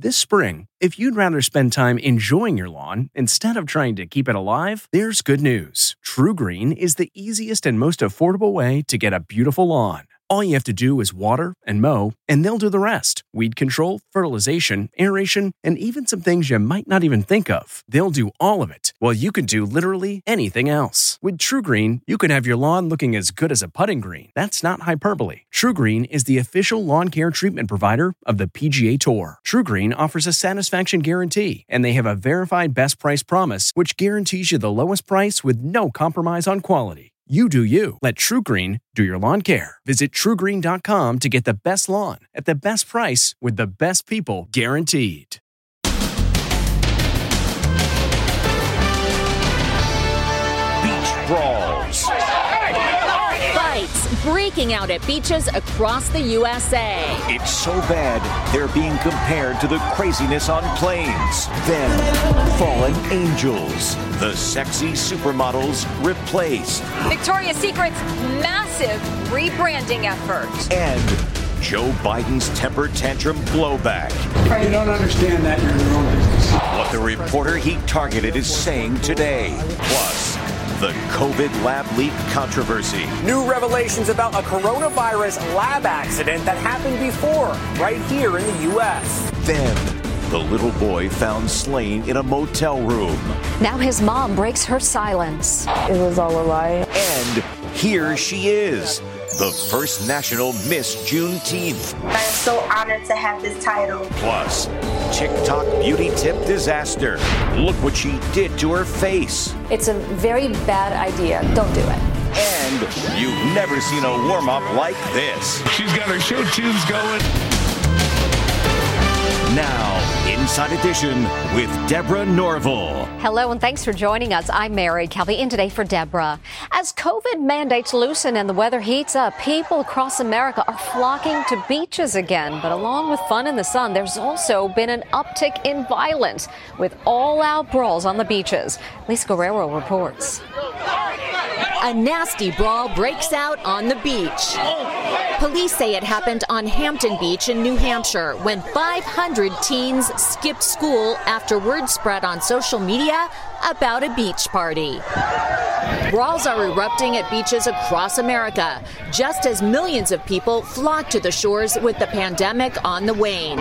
This spring, if you'd rather spend time enjoying your lawn instead of trying to keep it alive, there's good news. TruGreen is the easiest and most affordable way to get a beautiful lawn. All you have to do is water and mow, and they'll do the rest. Weed control, fertilization, aeration, and even some things you might not even think of. They'll do all of it, while you can do literally anything else. With TruGreen, you can have your lawn looking as good as a putting green. That's not hyperbole. TruGreen is the official lawn care treatment provider of the PGA Tour. TruGreen offers a satisfaction guarantee, and they have a verified best price promise, which guarantees you the lowest price with no compromise on quality. You do you. Let TruGreen do your lawn care. Visit TruGreen.com to get the best lawn at the best price with the best people guaranteed. Beach brawls. Fights breaking out at beaches across the USA. It's so bad, they're being compared to the craziness on planes. Then, fallen angels. The sexy supermodels replaced. Victoria's Secret's massive rebranding effort. And Joe Biden's temper tantrum blowback. You don't understand that, you're in your own business. What the reporter he targeted is saying today. Plus, the COVID lab leak controversy. New revelations about a coronavirus lab accident that happened before, right here in the U.S. Then, the little boy found slain in a motel room. Now his mom breaks her silence. It was all a lie. And here she is, the first national Miss Juneteenth. I am so honored to have this title. Plus, TikTok beauty tip disaster. Look what she did to her face. It's a very bad idea. Don't do it. And you've never seen a warm-up like this. She's got her show tunes going. Now, Inside Edition with Deborah Norville. Hello, and thanks for joining us. I'm Mary Kelby, in today for Deborah. As COVID mandates loosen and the weather heats up, people across America are flocking to beaches again. But along with fun in the sun, there's also been an uptick in violence with all-out brawls on the beaches. Lisa Guerrero reports. A nasty brawl breaks out on the beach. Police say it happened on Hampton Beach in New Hampshire when 500 teens skipped school after word spread on social media about a beach party. Brawls are erupting at beaches across America, just as millions of people flock to the shores with the pandemic on the wane.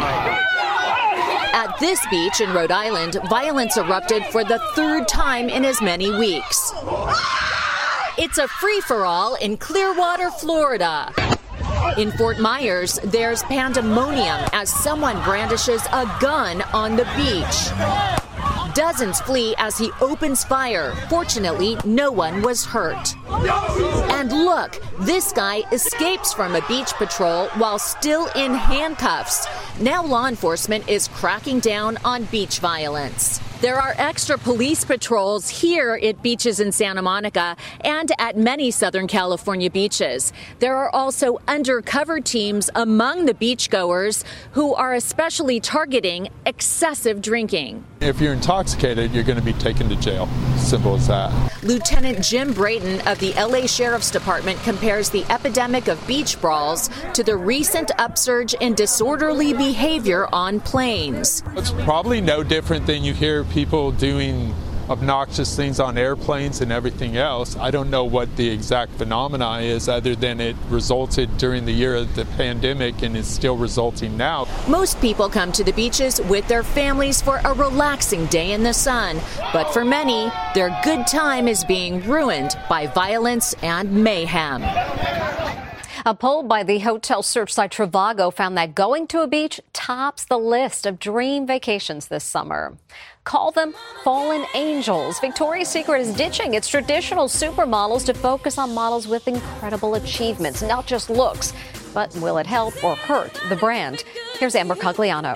At this beach in Rhode Island, violence erupted for the third time in as many weeks. It's a free-for-all in Clearwater, Florida. In Fort Myers, there's pandemonium as someone brandishes a gun on the beach. Dozens flee as he opens fire. Fortunately, no one was hurt. And look, this guy escapes from a beach patrol while still in handcuffs. Now law enforcement is cracking down on beach violence. There are extra police patrols here at beaches in Santa Monica and at many Southern California beaches. There are also undercover teams among the beachgoers who are especially targeting excessive drinking. If you're intoxicated, you're going to be taken to jail. Simple as that. Lieutenant Jim Brayton of the LA Sheriff's Department compares the epidemic of beach brawls to the recent upsurge in disorderly behavior on planes. It's probably no different than you hear people doing obnoxious things on airplanes and everything else. I don't know what the exact phenomena is other than it resulted during the year of the pandemic and is still resulting now. Most people come to the beaches with their families for a relaxing day in the sun. But for many, their good time is being ruined by violence and mayhem. A poll by the hotel search site Trivago found that going to a beach tops the list of dream vacations this summer. Call them fallen angels. Victoria's Secret is ditching its traditional supermodels to focus on models with incredible achievements, not just looks. But will it help or hurt the brand? Here's Amber Cogliano.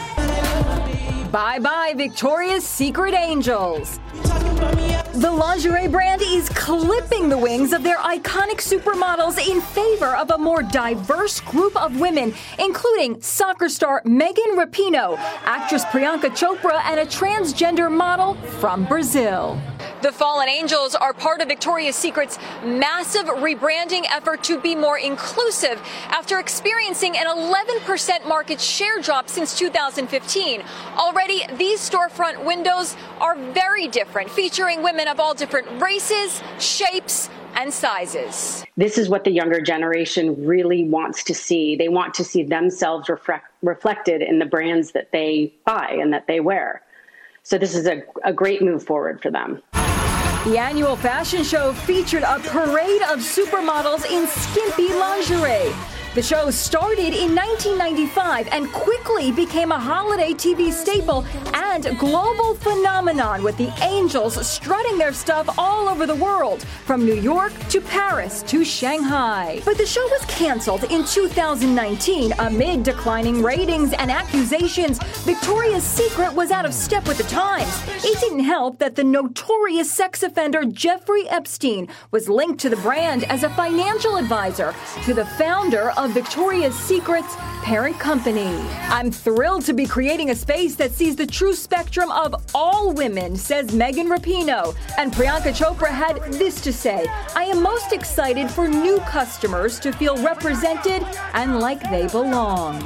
Bye-bye, Victoria's Secret angels. The lingerie brand is clipping the wings of their iconic supermodels in favor of a more diverse group of women, including soccer star Megan Rapinoe, actress Priyanka Chopra, and a transgender model from Brazil. The Fallen Angels are part of Victoria's Secret's massive rebranding effort to be more inclusive after experiencing an 11% market share drop since 2015. Already, these storefront windows are very different, featuring women of all different races, shapes, and sizes. This is what the younger generation really wants to see. They want to see themselves reflected in the brands that they buy and that they wear. So this is a great move forward for them. The annual fashion show featured a parade of supermodels in skimpy lingerie. The show started in 1995 and quickly became a holiday TV staple and global phenomenon, with the Angels strutting their stuff all over the world, from New York to Paris to Shanghai. But the show was canceled in 2019 amid declining ratings and accusations Victoria's Secret was out of step with the times. It didn't help that the notorious sex offender Jeffrey Epstein was linked to the brand as a financial advisor to the founder of Victoria's Secret's parent company. I'm thrilled to be creating a space that sees the true spectrum of all women, says Megan Rapinoe. And Priyanka Chopra had this to say: I am most excited for new customers to feel represented and like they belong.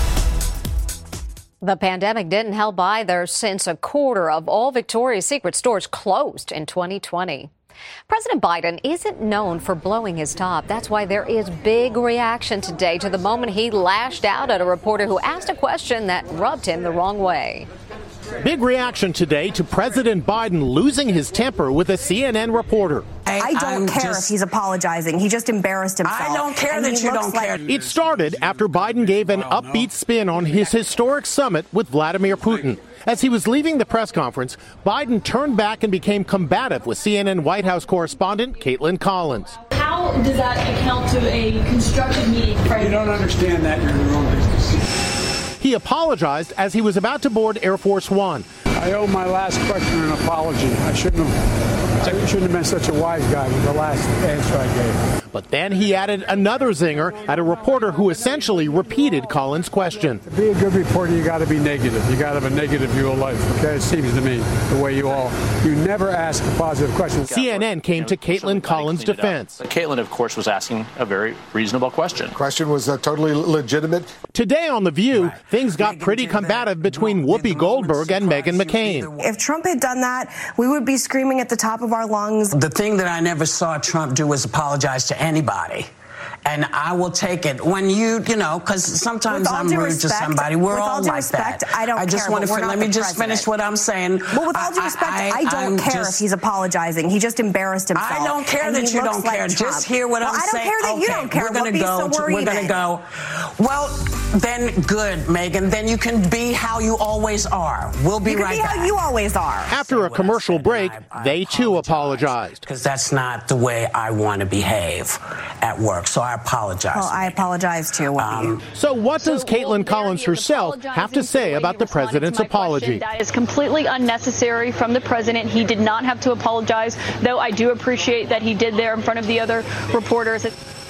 The pandemic didn't help either, since a quarter of all Victoria's Secret stores closed in 2020. President Biden isn't known for blowing his top. That's why there is big reaction today to the moment he lashed out at a reporter who asked a question that rubbed him the wrong way. Big reaction today to President Biden losing his temper with a CNN reporter. I don't care if he's apologizing. He just embarrassed himself. I don't care that you don't care. It started after Biden gave an upbeat spin on his historic summit with Vladimir Putin. As he was leaving the press conference, Biden turned back and became combative with CNN White House correspondent Caitlin Collins. How does that account to a constructive meeting? You don't understand that. You're in your own business. He apologized as he was about to board Air Force One. I owe my last question an apology. I shouldn't have been such a wise guy with the last answer I gave. But then he added another zinger at a reporter who essentially repeated Collins' question. To be a good reporter, you got to be negative. You got to have a negative view of life. Okay, it seems to me the way you never ask a positive question. CNN came to Caitlin Collins' defense. Caitlin, of course, was asking a very reasonable question. The question was totally legitimate. Today on The View, things got pretty combative between Whoopi Goldberg and Meghan McCain. If Trump had done that, we would be screaming at the top of our lungs. The thing that I never saw Trump do was apologize to anybody. And I will take it when because sometimes I'm rude to somebody. We're all like that. I don't care. Let me just finish what I'm saying. Well, with all due respect, I don't care if he's apologizing. He just embarrassed himself. I don't care that you don't care. Just hear what I'm saying. I don't care that you don't care. We're going to go. Well, then good, Megan. Then you can be how you always are. We'll be right back. You can be how you always are. After a commercial break, they too apologized. Because that's not the way I want to behave at work. So I apologize. Well, I apologize too. So what does Caitlin Collins herself have to say about the president's apology? That is completely unnecessary from the president. He did not have to apologize, though I do appreciate that he did there in front of the other reporters.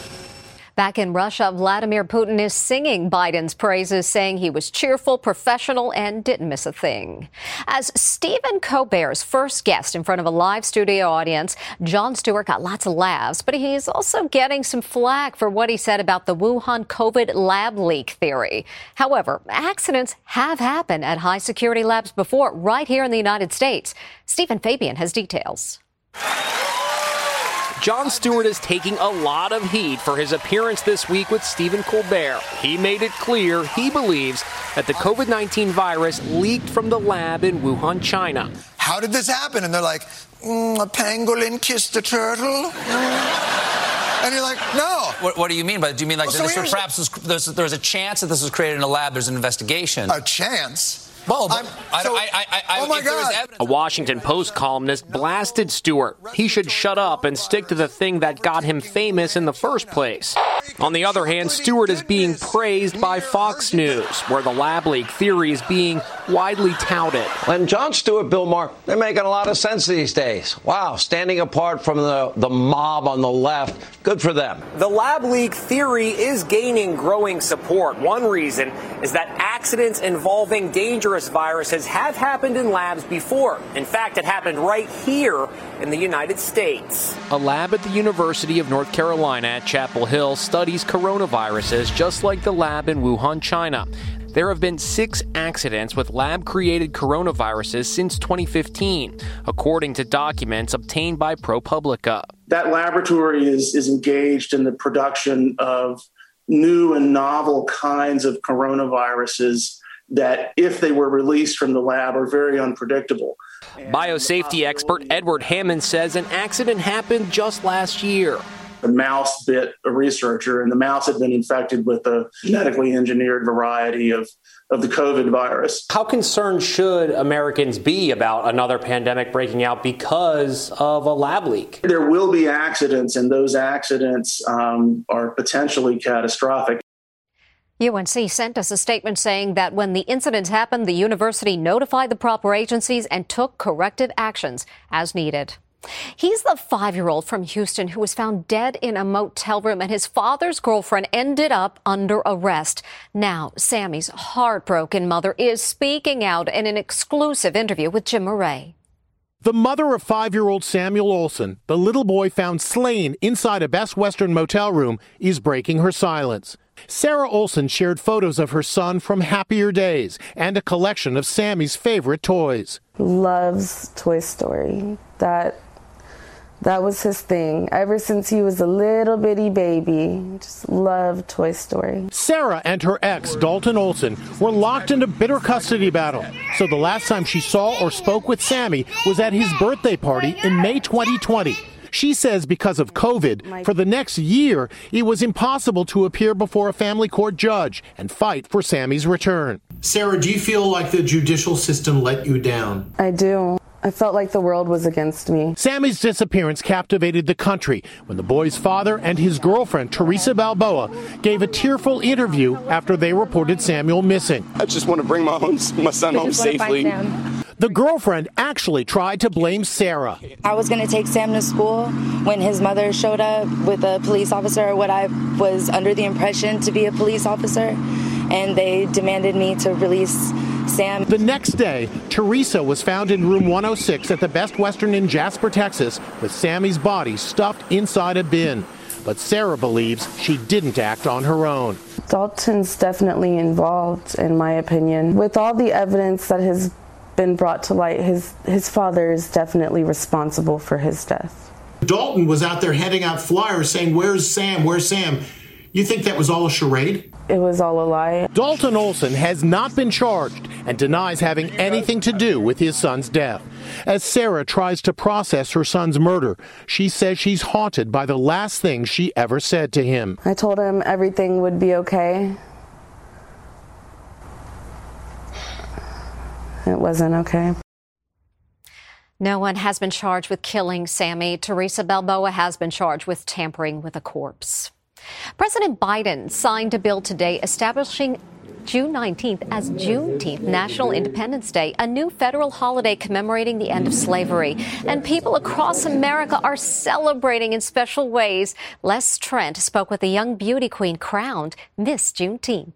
Back in Russia, Vladimir Putin is singing Biden's praises, saying he was cheerful, professional, and didn't miss a thing. As Stephen Colbert's first guest in front of a live studio audience, Jon Stewart got lots of laughs, but he's also getting some flack for what he said about the Wuhan COVID lab leak theory. However, accidents have happened at high-security labs before, right here in the United States. Stephen Fabian has details. Jon Stewart is taking a lot of heat for his appearance this week with Stephen Colbert. He made it clear he believes that the COVID-19 virus leaked from the lab in Wuhan, China. How did this happen? And they're like, a pangolin kissed a turtle? And you're like, no. What do you mean by that? Do you mean like perhaps there's a chance that this was created in a lab, there's an investigation? A chance? Well, oh my God. A Washington Post columnist blasted Stewart. He should shut up and stick to the thing that got him famous in the first place. On the other hand, Stewart is being praised by Fox News, where the lab leak theory is being widely touted. And Jon Stewart, Bill Maher, they're making a lot of sense these days. Wow, standing apart from the mob on the left. Good for them. The lab leak theory is gaining growing support. One reason is that accidents involving dangerous viruses have happened in labs before. In fact, it happened right here in the United States. A lab at the University of North Carolina at Chapel Hill studies coronaviruses just like the lab in Wuhan, China. There have been 6 accidents with lab-created coronaviruses since 2015, according to documents obtained by ProPublica. That laboratory is engaged in the production of new and novel kinds of coronaviruses that, if they were released from the lab, are very unpredictable. Biosafety expert Edward Hammond says an accident happened just last year. The mouse bit a researcher, and the mouse had been infected with a genetically engineered variety of the COVID virus. How concerned should Americans be about another pandemic breaking out because of a lab leak? There will be accidents, and those accidents are potentially catastrophic. UNC sent us a statement saying that when the incident happened, the university notified the proper agencies and took corrective actions as needed. He's the 5-year-old from Houston who was found dead in a motel room, and his father's girlfriend ended up under arrest. Now, Sammy's heartbroken mother is speaking out in an exclusive interview with Jim Murray. The mother of 5-year-old Samuel Olson, the little boy found slain inside a Best Western motel room, is breaking her silence. Sarah Olson shared photos of her son from happier days and a collection of Sammy's favorite toys. Loves Toy Story. That was his thing. Ever since he was a little bitty baby, just loved Toy Story. Sarah and her ex, Dalton Olson, were locked into bitter custody battle. So the last time she saw or spoke with Sammy was at his birthday party in May 2020. She says because of COVID, for the next year, it was impossible to appear before a family court judge and fight for Sammy's return. Sarah, do you feel like the judicial system let you down? I do. I felt like the world was against me. Sammy's disappearance captivated the country when the boy's father and his girlfriend, Teresa Balboa, gave a tearful interview after they reported Samuel missing. I just want to bring my son home safely. The girlfriend actually tried to blame Sarah. I was going to take Sam to school when his mother showed up with a police officer, what I was under the impression to be a police officer, and they demanded me to release Sam. The next day, Teresa was found in room 106 at the Best Western in Jasper, Texas, with Sammy's body stuffed inside a bin. But Sarah believes she didn't act on her own. Dalton's definitely involved, in my opinion. With all the evidence that has been brought to light, his father is definitely responsible for his death. Dalton was out there handing out flyers saying, "Where's Sam? Where's Sam?" You think that was all a charade? It was all a lie. Dalton Olson has not been charged and denies having anything to do with his son's death. As Sarah tries to process her son's murder, she says she's haunted by the last thing she ever said to him. I told him everything would be okay. It wasn't okay. No one has been charged with killing Sammy. Teresa Balboa has been charged with tampering with a corpse. President Biden signed a bill today establishing June 19th as Juneteenth, National Independence Day, a new federal holiday commemorating the end of slavery. And people across America are celebrating in special ways. Les Trent spoke with a young beauty queen crowned Miss Juneteenth.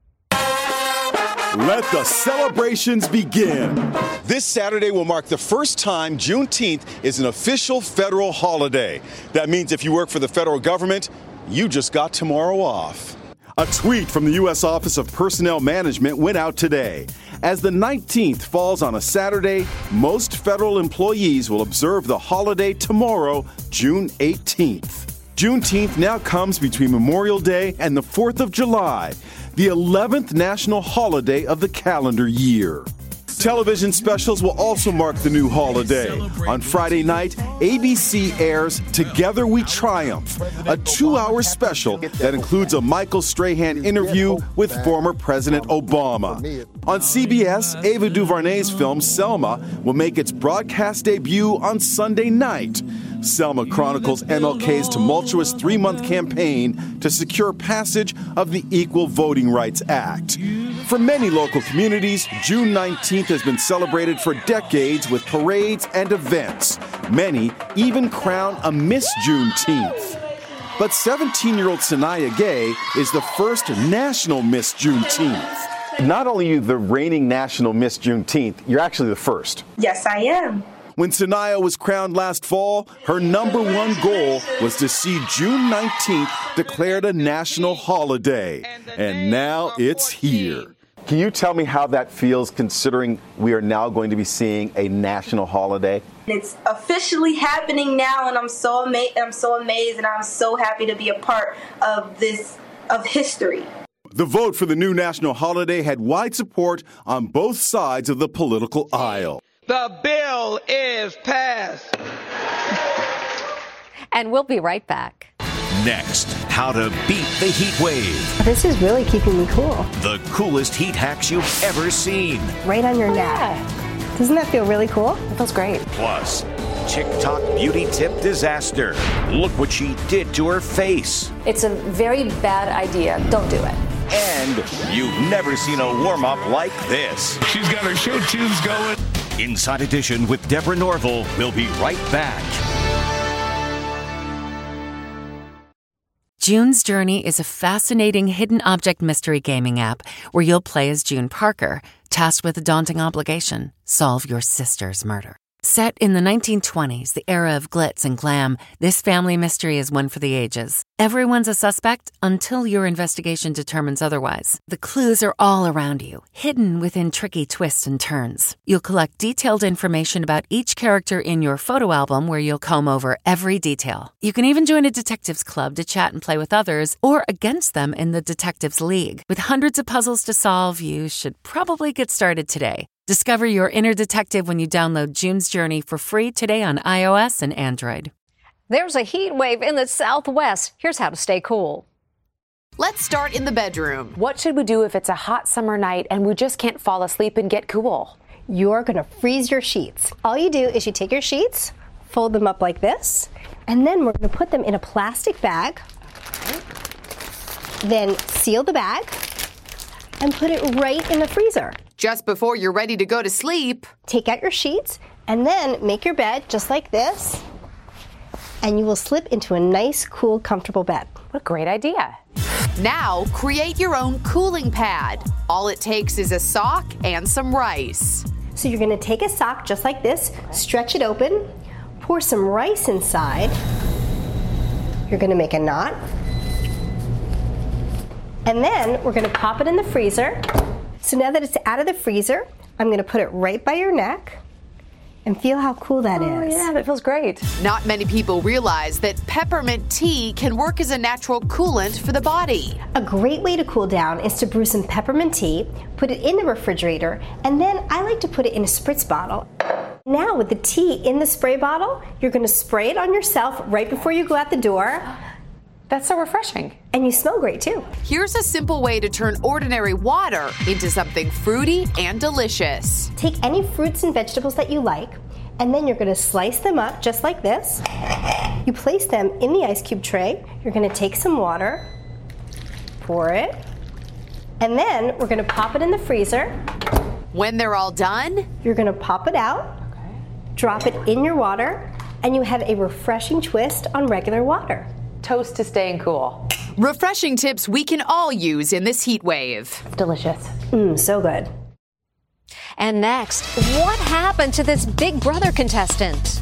Let the celebrations begin. This Saturday will mark the first time Juneteenth is an official federal holiday. That means if you work for the federal government, you just got tomorrow off. A tweet from the U.S. Office of Personnel Management went out today. As the 19th falls on a Saturday, most federal employees will observe the holiday tomorrow, June 18th. Juneteenth now comes between Memorial Day and the 4th of July, the 11th national holiday of the calendar year. Television specials will also mark the new holiday. On Friday night, ABC airs Together We Triumph, a 2-hour special that includes a Michael Strahan interview with former President Obama. On CBS, Ava DuVernay's film Selma will make its broadcast debut on Sunday night. Selma chronicles MLK's tumultuous 3-month campaign to secure passage of the Equal Voting Rights Act. For many local communities, June 19th has been celebrated for decades with parades and events. Many even crown a Miss Juneteenth. But 17-year-old Sanaya Gay is the first national Miss Juneteenth. Not only are you the reigning national Miss Juneteenth, you're actually the first. Yes, I am. When Sanaya was crowned last fall, her number one goal was to see June 19th declared a national holiday. And now it's here. Can you tell me how that feels, considering we are now going to be seeing a national holiday? It's officially happening now, and I'm so amazed, and I'm so happy to be a part of history. The vote for the new national holiday had wide support on both sides of the political aisle. The bill is passed. And we'll be right back. Next, how to beat the heat wave. This is really keeping me cool. The coolest heat hacks you've ever seen. Right on your neck. Yeah. Doesn't that feel really cool? It feels great. Plus, TikTok beauty tip disaster. Look what she did to her face. It's a very bad idea. Don't do it. And you've never seen a warm-up like this. She's got her show tunes going. Inside Edition with Deborah Norville. We'll be right back. June's Journey is a fascinating hidden object mystery gaming app where you'll play as June Parker, tasked with a daunting obligation: solve your sister's murder. Set in the 1920s, the era of glitz and glam, this family mystery is one for the ages. Everyone's a suspect until your investigation determines otherwise. The clues are all around you, hidden within tricky twists and turns. You'll collect detailed information about each character in your photo album, where you'll comb over every detail. You can even join a detectives club to chat and play with others, or against them in the Detectives League. With hundreds of puzzles to solve, you should probably get started today. Discover your inner detective when you download June's Journey for free today on iOS and Android. There's a heat wave in the Southwest. Here's how to stay cool. Let's start in the bedroom. What should we do if it's a hot summer night and we just can't fall asleep and get cool? You're going to freeze your sheets. All you do is you take your sheets, fold them up like this, and then we're going to put them in a plastic bag. Then seal the bag and put it right in the freezer. Just before you're ready to go to sleep, take out your sheets and then make your bed just like this, and you will slip into a nice, cool, comfortable bed. What a great idea. Now create your own cooling pad. All it takes is a sock and some rice. So you're going to take a sock just like this, stretch it open, pour some rice inside. You're going to make a knot. And then we're going to pop it in the freezer. So now that it's out of the freezer, I'm going to put it right by your neck and feel how cool that is. Oh, yeah, that feels great. Not many people realize that peppermint tea can work as a natural coolant for the body. A great way to cool down is to brew some peppermint tea, put it in the refrigerator, and then I like to put it in a spritz bottle. Now with the tea in the spray bottle, you're going to spray it on yourself right before you go out the door. That's so refreshing. And you smell great, too. Here's a simple way to turn ordinary water into something fruity and delicious. Take any fruits and vegetables that you like, and then you're going to slice them up just like this. You place them in the ice cube tray. You're going to take some water, pour it, and then we're going to pop it in the freezer. When they're all done, you're going to pop it out, drop it in your water, and you have a refreshing twist on regular water. Toast to staying cool. Refreshing tips we can all use in this heat wave. Delicious. So good. And next, what happened to this Big Brother contestant?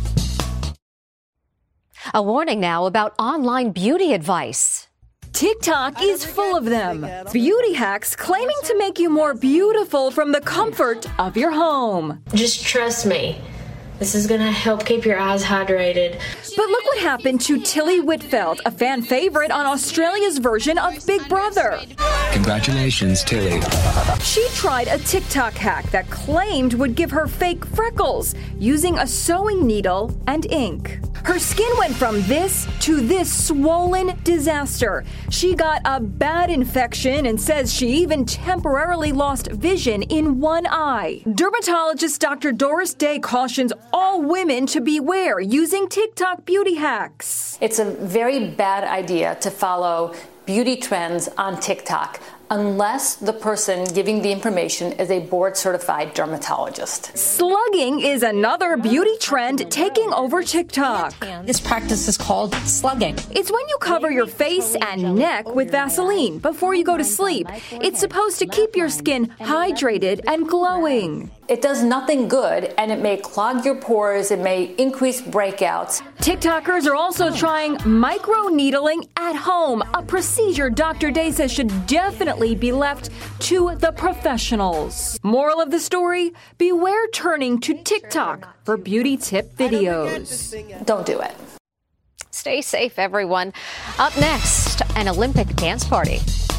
A warning now about online beauty advice. TikTok is full of them. Beauty hacks claiming to make you more beautiful from the comfort of your home. Just trust me. This is going to help keep your eyes hydrated. But look what happened to Tilly Whitfield, a fan favorite on Australia's version of Big Brother. Congratulations, Tilly. She tried a TikTok hack that claimed would give her fake freckles using a sewing needle and ink. Her skin went from this to this swollen disaster. She got a bad infection and says she even temporarily lost vision in one eye. Dermatologist Dr. Doris Day cautions all women to beware using TikTok beauty hacks. It's a very bad idea to follow beauty trends on TikTok unless the person giving the information is a board-certified dermatologist. Slugging is another beauty trend taking over TikTok. This practice is called slugging. It's when you cover your face and neck with Vaseline before you go to sleep. It's supposed to keep your skin hydrated and glowing. It does nothing good, and it may clog your pores, it may increase breakouts. TikTokers are also trying microneedling at home, a procedure Dr. Day says should definitely be left to the professionals. Moral of the story, beware turning to TikTok for beauty tip videos. Don't do it. Stay safe, everyone. Up next, an Olympic dance party.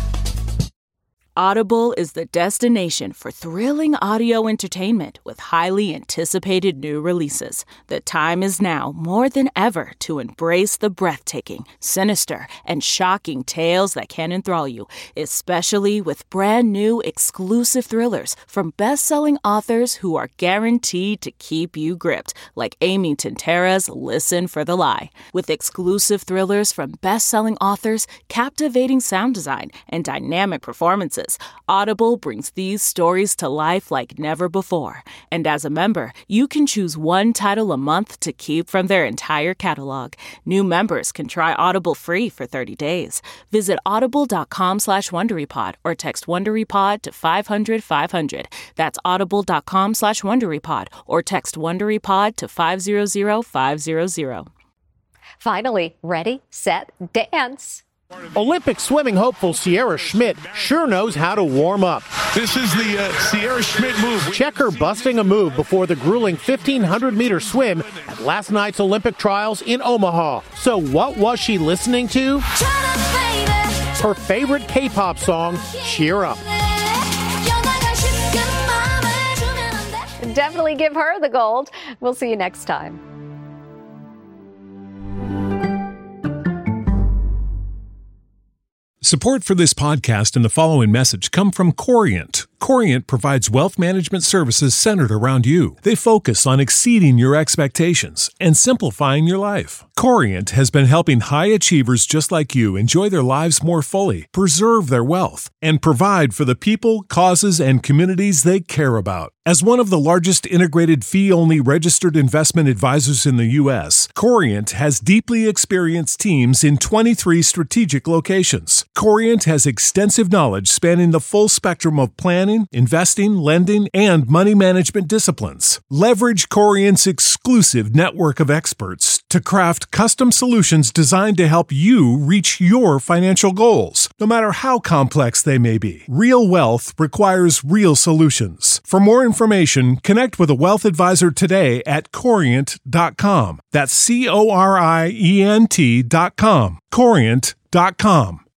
Audible is the destination for thrilling audio entertainment with highly anticipated new releases. The time is now more than ever to embrace the breathtaking, sinister, and shocking tales that can enthrall you, especially with brand new exclusive thrillers from best-selling authors who are guaranteed to keep you gripped, like Amy Tintera's Listen for the Lie. With exclusive thrillers from best-selling authors, captivating sound design, and dynamic performances, Audible brings these stories to life like never before. And as a member, you can choose one title a month to keep from their entire catalog. New members can try Audible free for 30 days. Visit audible.com/WonderyPod or text WonderyPod to 500-500. That's audible.com/WonderyPod or text WonderyPod to 500-500. Finally, ready, set, dance. Olympic swimming hopeful Sierra Schmidt sure knows how to warm up. This is the Sierra Schmidt move. Check her busting a move before the grueling 1,500-meter swim at last night's Olympic trials in Omaha. So what was she listening to? Her favorite K-pop song, Cheer Up. Definitely give her the gold. We'll see you next time. Support for this podcast and the following message come from Corient. Corient provides wealth management services centered around you. They focus on exceeding your expectations and simplifying your life. Corient has been helping high achievers just like you enjoy their lives more fully, preserve their wealth, and provide for the people, causes, and communities they care about. As one of the largest integrated fee-only registered investment advisors in the U.S., Corient has deeply experienced teams in 23 strategic locations. Corient has extensive knowledge spanning the full spectrum of planning, investing, lending, and money management disciplines. Leverage Corient's exclusive network of experts to craft custom solutions designed to help you reach your financial goals, no matter how complex they may be. Real wealth requires real solutions. For more information, connect with a wealth advisor today at Corient.com. That's Corient.com. Corient.com.